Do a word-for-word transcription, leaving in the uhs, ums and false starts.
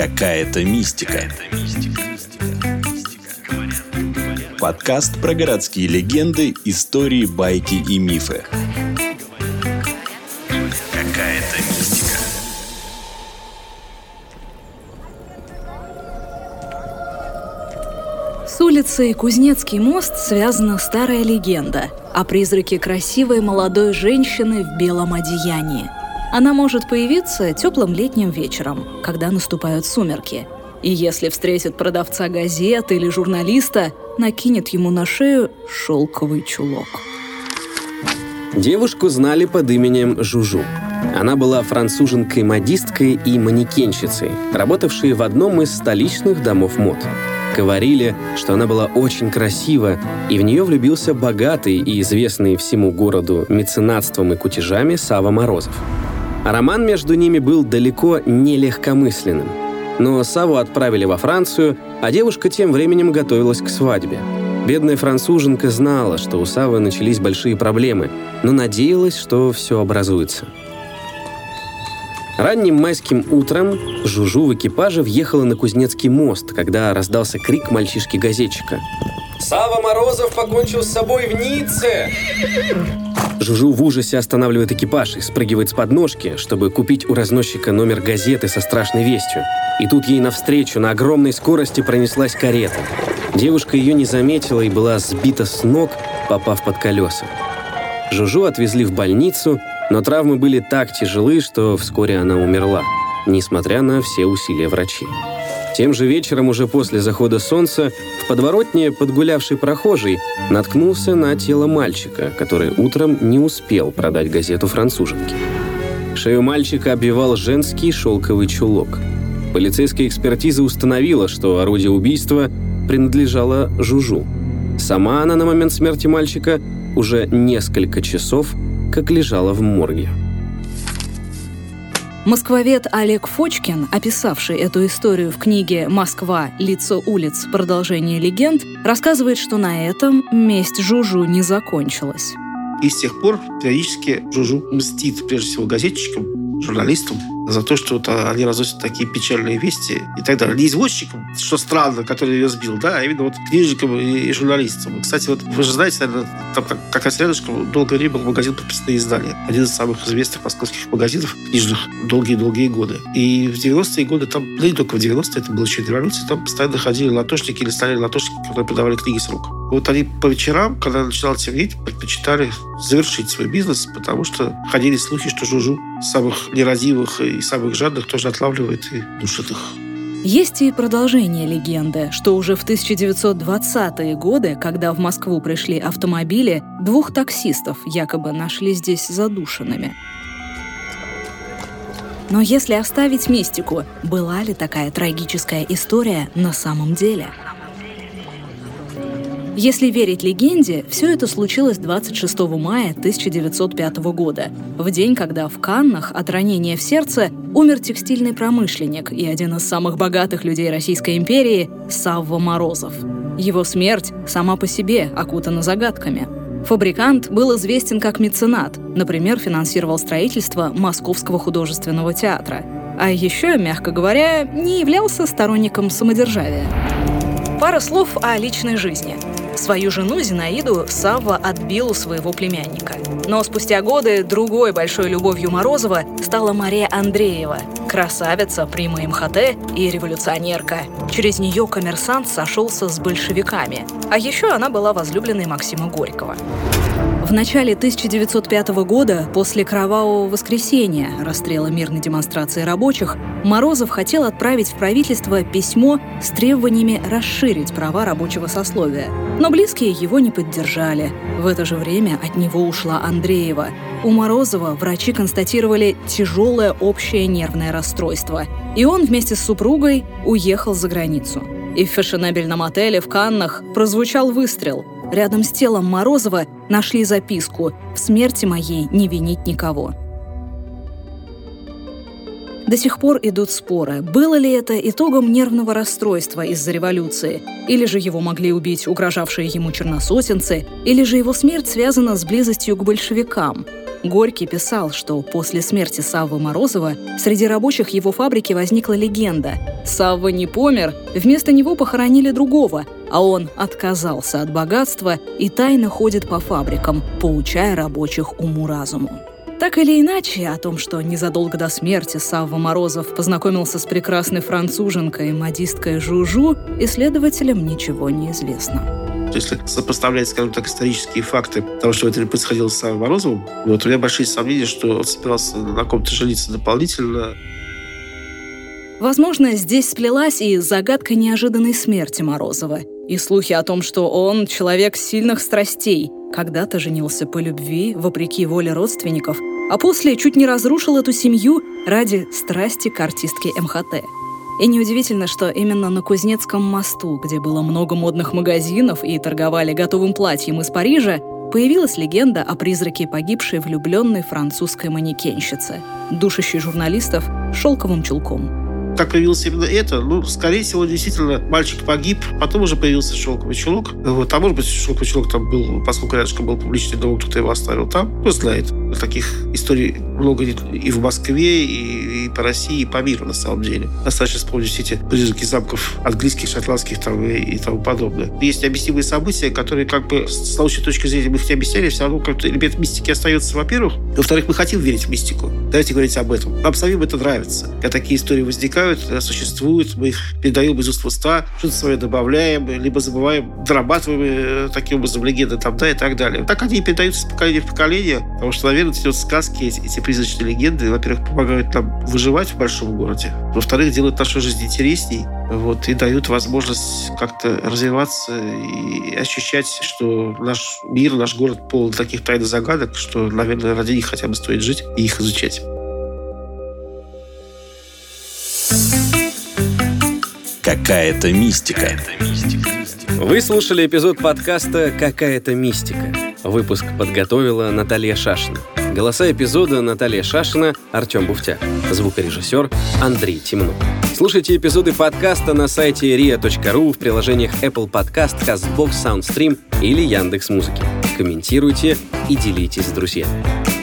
Какая-то мистика. Подкаст про городские легенды, истории, байки и мифы. Какая-то мистика. С улицей Кузнецкий мост связана старая легенда о призраке красивой молодой женщины в белом одеянии. Она может появиться теплым летним вечером, когда наступают сумерки. И если встретит продавца газет или журналиста, накинет ему на шею шелковый чулок. Девушку знали под именем Жужу. Она была француженкой-модисткой и манекенщицей, работавшей в одном из столичных домов мод. Говорили, что она была очень красива, и в нее влюбился богатый и известный всему городу меценатством и кутежами Савва Морозов. Роман между ними был далеко не легкомысленным. Но Савву отправили во Францию, а девушка тем временем готовилась к свадьбе. Бедная француженка знала, что у Саввы начались большие проблемы, но надеялась, что все образуется. Ранним майским утром Жужу в экипаже въехала на Кузнецкий мост, когда раздался крик мальчишки-газетчика. «Савва Морозов покончил с собой в Ницце!» Жужу в ужасе останавливает экипаж и спрыгивает с подножки, чтобы купить у разносчика номер газеты со страшной вестью. И тут ей навстречу на огромной скорости пронеслась карета. Девушка ее не заметила и была сбита с ног, попав под колеса. Жужу отвезли в больницу, но травмы были так тяжелы, что вскоре она умерла, несмотря на все усилия врачей. Тем же вечером, уже после захода солнца, в подворотне подгулявший прохожий наткнулся на тело мальчика, который утром не успел продать газету француженке. Шею мальчика обвивал женский шелковый чулок. Полицейская экспертиза установила, что орудие убийства принадлежало Жужу. Сама она на момент смерти мальчика уже несколько часов как лежала в морге. Москвовед Олег Фочкин, описавший эту историю в книге «Москва. Лицо улиц. Продолжение легенд», рассказывает, что на этом месть Жужу не закончилась. И с тех пор периодически Жужу мстит, прежде всего, газетчикам, журналистам за то, что вот они разносят такие печальные вести и так далее. Не извозчикам, что странно, который ее сбил, да, а именно вот книжникам и журналистам. Кстати, вот вы же знаете, наверное, там как раз рядышком долгое время был магазин «Подписные издания». Один из самых известных московских магазинов книжных долгие-долгие годы. И в девяностые годы, там, да не только в девяностые, это было еще и революция, там постоянно ходили латошники или стояли латошники, которые продавали книги с рук. Вот они по вечерам, когда начинало темнеть, предпочитали завершить свой бизнес, потому что ходили слухи, что Жужу самых нерадивых и самых жадных тоже отлавливает и душит их. Есть и продолжение легенды, что уже в тысяча девятьсот двадцатые годы, когда в Москву пришли автомобили, двух таксистов якобы нашли здесь задушенными. Но если оставить мистику, была ли такая трагическая история на самом деле? Если верить легенде, все это случилось двадцать шестого мая тысяча девятьсот пятого года, в день, когда в Каннах от ранения в сердце умер текстильный промышленник и один из самых богатых людей Российской империи Савва Морозов. Его смерть сама по себе окутана загадками. Фабрикант был известен как меценат, например, финансировал строительство Московского художественного театра. А еще, мягко говоря, не являлся сторонником самодержавия. Пара слов о личной жизни. Свою жену Зинаиду Савва отбил у своего племянника. Но спустя годы другой большой любовью Морозова стала Мария Андреева, красавица, прима МХТ и революционерка. Через нее коммерсант сошелся с большевиками. А еще она была возлюбленной Максима Горького. В начале тысяча девятьсот пятого года, после Кровавого воскресенья, расстрела мирной демонстрации рабочих, Морозов хотел отправить в правительство письмо с требованиями расширить права рабочего сословия. Но близкие его не поддержали. В это же время от него ушла Андреева. У Морозова врачи констатировали тяжелое общее нервное расстройство. И он вместе с супругой уехал за границу. И в фешенебельном отеле в Каннах прозвучал выстрел. Рядом с телом Морозова нашли записку «В смерти моей не винить никого». До сих пор идут споры, было ли это итогом нервного расстройства из-за революции, или же его могли убить угрожавшие ему черносотенцы, или же его смерть связана с близостью к большевикам. Горький писал, что после смерти Саввы Морозова среди рабочих его фабрики возникла легенда. Савва не помер, вместо него похоронили другого, а он отказался от богатства и тайно ходит по фабрикам, поучая рабочих уму-разуму. Так или иначе, о том, что незадолго до смерти Савва Морозов познакомился с прекрасной француженкой, модисткой Жужу, исследователям ничего не известно. Если сопоставлять, скажем так, исторические факты того, что это происходило с Саввой Морозовым, вот у меня большие сомнения, что он собирался на ком-то жениться дополнительно. Возможно, здесь сплелась и загадка неожиданной смерти Морозова, и слухи о том, что он человек сильных страстей, когда-то женился по любви, вопреки воле родственников, а после чуть не разрушил эту семью ради страсти к артистке эм ха тэ. И неудивительно, что именно на Кузнецком мосту, где было много модных магазинов и торговали готовым платьем из Парижа, появилась легенда о призраке погибшей влюбленной французской манекенщицы, душащей журналистов шелковым чулком. Как появилось именно это? Ну, скорее всего, действительно, мальчик погиб, потом уже появился шелковый чулок. Вот. А может быть, шелковый чулок там был, поскольку рядышком был публичный дом, кто-то его оставил там. Кто знает. Таких историй много и в Москве, и, и по России, и по миру, на самом деле. Достаточно вспомнить все эти призраки замков английских, шотландских там, и, и тому подобное. Есть необъяснимые события, которые, как бы, с научной точки зрения, мы их не объясняли, все равно как-то элемент мистики остается, во-первых. Во-вторых, мы хотим верить в мистику. Давайте говорить об этом. Нам самим это нравится. Когда такие истории возникают, существуют, мы их передаем из уст в уста, что-то свое добавляем, либо забываем, дорабатываем таким образом легенды там, да, и так далее. Так они и передаются из поколения в поколение, потому что, наверное, эти вот сказки, эти, эти призрачные легенды, во-первых, помогают нам выживать в большом городе, во-вторых, делают нашу жизнь интересней, вот, и дают возможность как-то развиваться и ощущать, что наш мир, наш город полон таких тайн и загадок, что, наверное, ради них хотя бы стоит жить и их изучать. Какая-то мистика. Вы слушали эпизод подкаста «Какая-то мистика». Выпуск подготовила Наталья Шашина. Голоса эпизода Наталья Шашина, Артем Буфтяк. Звукорежиссер Андрей Темнов. Слушайте эпизоды подкаста на сайте риа точка ру, в приложениях Apple Podcast, CastBox, SoundStream или Яндекс.Музыки. Комментируйте и делитесь с друзьями.